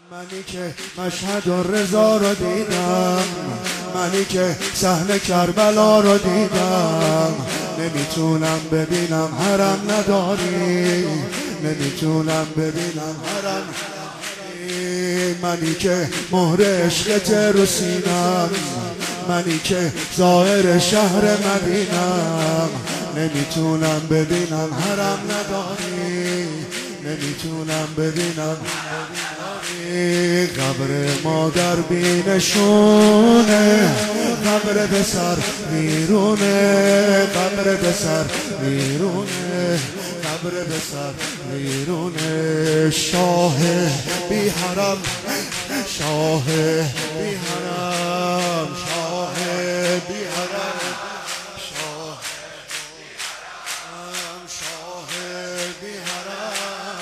منی که مشهد و رضا رو دیدم، منی که صحن کربلا رو دیدم، نمیتونم ببینم حرم نداری، نمیتونم ببینم حرم نداری. منی که مهر عشقت رو سینم، منی که ظاهر شهر مدینم، نمیتونم ببینم حرم نداری، نمیتونم ببینم. قبر مادر بینشونه، قبر پسر ویرونه، قبر پسر ویرونه، قبر پسر ویرونه. شاه بی حرم، شاه بی حرم، شاه بی حرم، شاه بی حرم.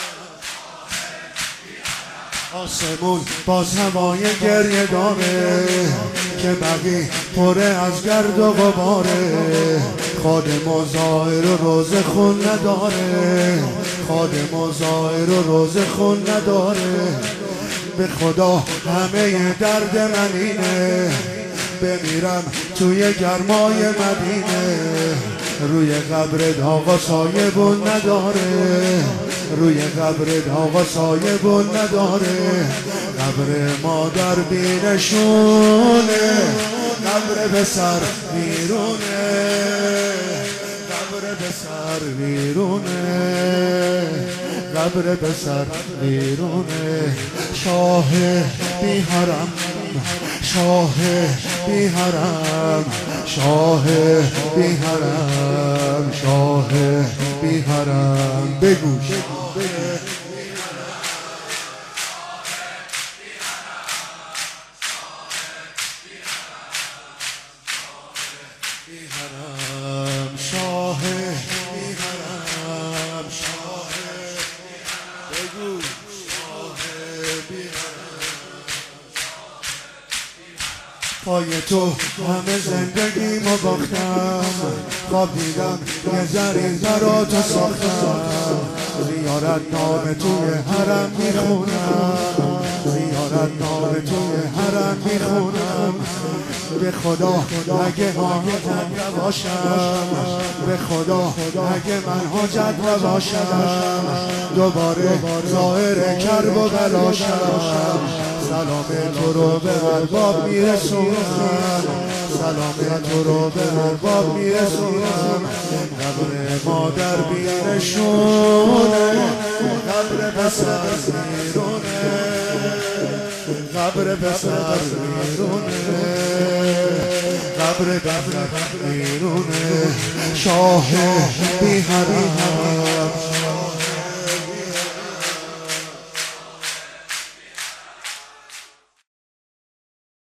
آسمون باز هوای گریه داره که بقی پره از گرد و غباره. خادم و زائر و روز خون نداره، خادم و زائر و روز خون نداره. به خدا همه درد من اینه، بمیرم توی گرمای مدینه. روی قبر آقا سایبون نداره، روی قبر آقا سایبون نداره. قبر مادر بینشونه، قبر پسر ویرونه، قبر پسر ویرونه، قبر پسر ویرونه. شاه بی حرم، شاه بی حرم، شاه بی حرم، شاه بی حرم. بگو شاه بی حرم، شاه بگو شاه بی حرم. پای تو همه زندگیمو باختم، خواب دیدم یه ذره براتو ساختم. زیارت نام توی حرم میخونم، زیارت نام توی حرم میخونم. به خدا اگه حاجت نباشم، به خدا اگه من حاجت نباشم، دوباره ظاهر کرب و بلاشم. سلام تو رو به ارباب میرسونم، سلام تو رو به ارباب میرسونم. قبر مادر بینشونه، قبر پسر ویرونه، قبر پسر ویرونه، قبر ویرونه. شاه بی حرم،